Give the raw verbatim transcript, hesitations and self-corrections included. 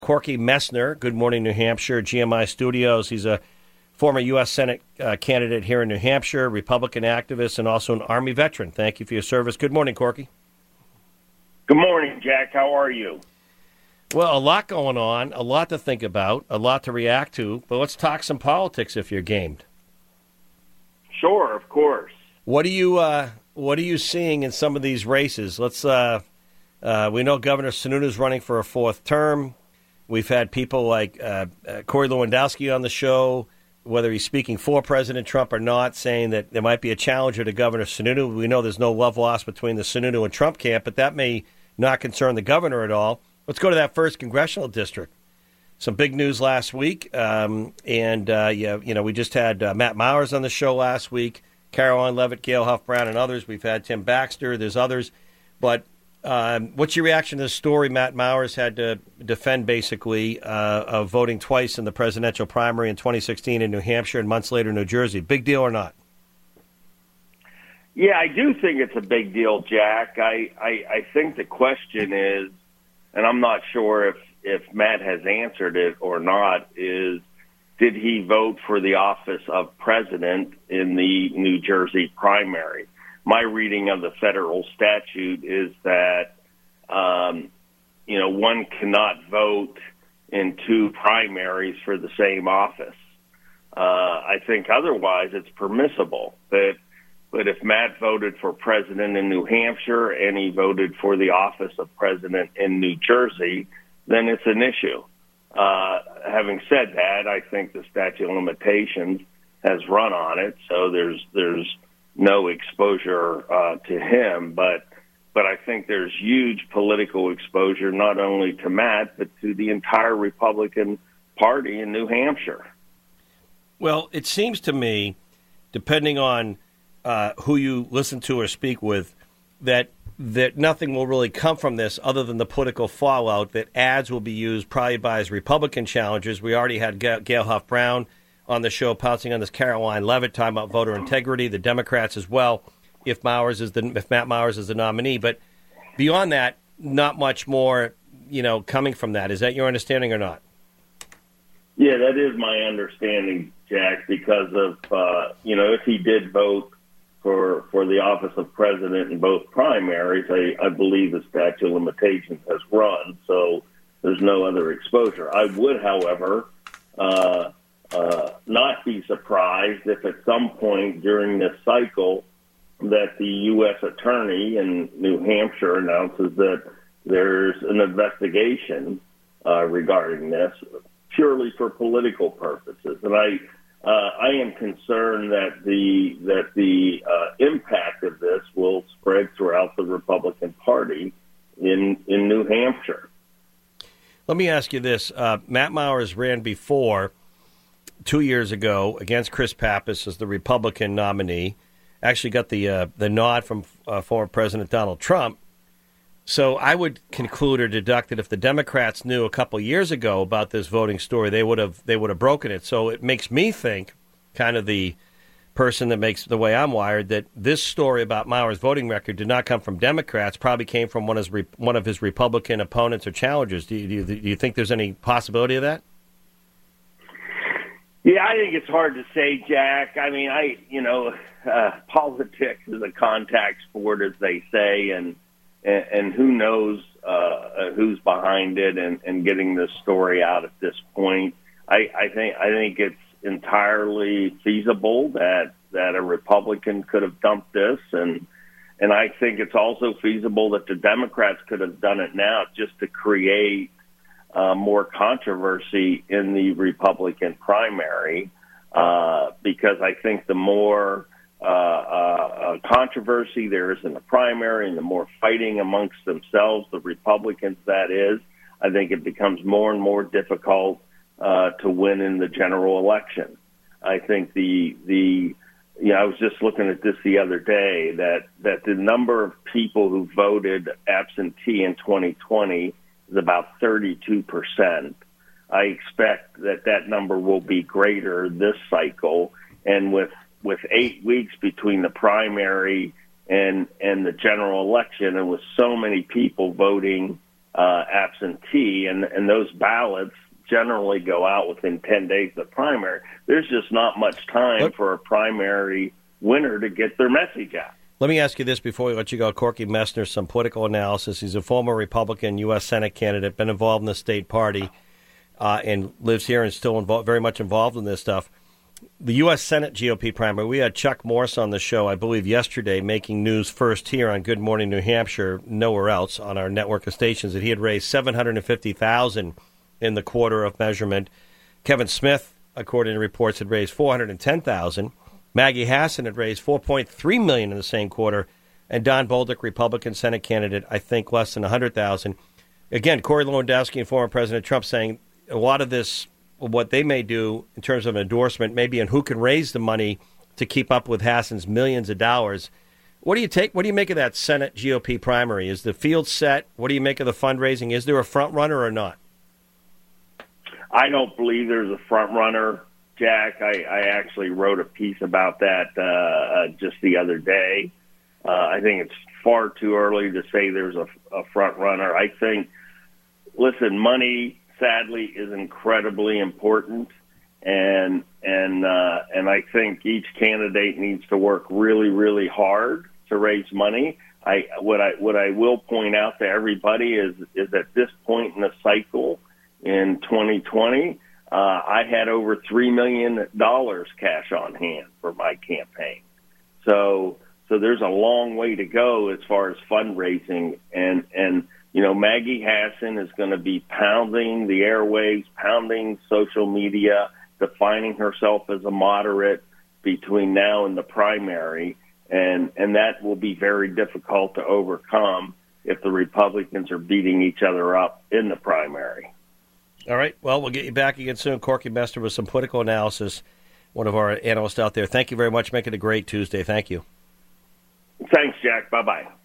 Corky Messner. Good morning, New Hampshire, G M I Studios. He's a former U S Senate uh, candidate here in New Hampshire, Republican activist, and also an Army veteran. Thank you for your service. Good morning, Corky. Good morning, Jack. How are you? Well, a lot going on, a lot to think about, a lot to react to, but let's talk some politics if you're gamed. Sure, of course. What are you uh, What are you seeing in some of these races? Let's. Uh, uh, we know Governor Sununu's running for a fourth term. We've had people like uh, uh, Corey Lewandowski on the show, whether he's speaking for President Trump or not, saying that there might be a challenger to Governor Sununu. We know there's no love lost between the Sununu and Trump camp, but that may not concern the governor at all. Let's go to that first congressional district. Some big news last week, um, and uh, yeah, you know, we just had uh, Matt Mowers on the show last week, Caroline Leavitt, Gail Huff Brown, and others. We've had Tim Baxter. There's others, but um, what's your reaction to the story Matt Mowers had to defend, basically, uh, of voting twice in the presidential primary in twenty sixteen in New Hampshire and months later in New Jersey? Big deal or not? Yeah, I do think it's a big deal, Jack. I, I, I think the question is, and I'm not sure if, if Matt has answered it or not, is did he vote for the office of president in the New Jersey primary? My reading of the federal statute is that, um, you know, one cannot vote in two primaries for the same office. Uh, I think otherwise it's permissible. But, but if Matt voted for president in New Hampshire and he voted for the office of president in New Jersey, then it's an issue. Uh, having said that, I think the statute of limitations has run on it, so there's there's no exposure uh, to him. But but I think there's huge political exposure not only to Matt but to the entire Republican Party in New Hampshire. Well, it seems to me, depending on uh, who you listen to or speak with, that that nothing will really come from this other than the political fallout, that ads will be used probably by his Republican challengers. We already had Gail Huff Brown on the show pouncing on this Caroline Leavitt talking about voter integrity, the Democrats as well, if Mowers is the if Matt Mowers is the nominee. But beyond that, not much more, you know, coming from that. Is that your understanding or not? Yeah, that is my understanding, Jack, because of, uh, you know, if he did vote for for the office of president in both primaries, I, I believe the statute of limitations has run, so there's no other exposure. I would, however, uh, uh, not be surprised if at some point during this cycle that the U S attorney in New Hampshire announces that there's an investigation uh, regarding this purely for political purposes. And I Uh, I am concerned that the that the uh, impact of this will spread throughout the Republican Party in in New Hampshire. Let me ask you this: uh, Matt Mowers ran before two years ago against Chris Pappas as the Republican nominee. Actually, got the uh, the nod from uh, former President Donald Trump. So I would conclude or deduct that if the Democrats knew a couple years ago about this voting story, they would have they would have broken it. So it makes me think, kind of the person that makes the way I'm wired, that this story about Mowers' voting record did not come from Democrats, probably came from one of his, one of his Republican opponents or challengers. Do you, do you, do you think there's any possibility of that? Yeah, I think it's hard to say, Jack. I mean, I you know, uh, politics is a contact sport, as they say, and And, and who knows uh, who's behind it and, and getting this story out at this point. I, I think I think it's entirely feasible that, that a Republican could have dumped this, and and I think it's also feasible that the Democrats could have done it now just to create uh, more controversy in the Republican primary, uh, because I think the more Uh, uh, controversy there is in the primary and the more fighting amongst themselves, the Republicans that is, I think it becomes more and more difficult uh, to win in the general election. I think the, the you know, I was just looking at this the other day, that, that the number of people who voted absentee in twenty twenty is about thirty-two percent. I expect that that number will be greater this cycle, and with with eight weeks between the primary and and the general election, and with so many people voting uh, absentee, and, and those ballots generally go out within ten days of the primary. There's just not much time what? for a primary winner to get their message out. Let me ask you this before we let you go. Corky Messner, some political analysis. He's a former Republican U S Senate candidate, been involved in the state party, uh, and lives here and still involved, very much involved in this stuff. The U S Senate G O P primary, we had Chuck Morse on the show, I believe, yesterday, making news first here on Good Morning New Hampshire, nowhere else on our network of stations, that he had raised seven hundred fifty thousand dollars in the quarter of measurement. Kevin Smith, according to reports, had raised four hundred ten thousand dollars. Maggie Hassan had raised four point three million dollars in the same quarter, and Don Bolduc, Republican Senate candidate, I think less than one hundred thousand dollars. Again, Corey Lewandowski and former President Trump saying a lot of this, what they may do in terms of endorsement, maybe in who can raise the money to keep up with Hassan's millions of dollars. What do you take? What do you make of that Senate G O P primary? Is the field set? What do you make of the fundraising? Is there a front runner or not? I don't believe there's a front runner, Jack. I, I actually wrote a piece about that uh, uh, just the other day. Uh, I think it's far too early to say there's a, a front runner. I think, listen, money, sadly, is incredibly important, and and uh, and I think each candidate needs to work really, really hard to raise money. I what I what I will point out to everybody is is at this point in the cycle in twenty twenty, uh, I had over three million dollars cash on hand for my campaign. So so there's a long way to go as far as fundraising, and and you know, Maggie Hassan is going to be pounding the airwaves, pounding social media, defining herself as a moderate between now and the primary, and and that will be very difficult to overcome if the Republicans are beating each other up in the primary. All right. Well, we'll get you back again soon. Corky Messner with some political analysis, one of our analysts out there. Thank you very much. Make it a great Tuesday. Thank you. Thanks, Jack. Bye-bye.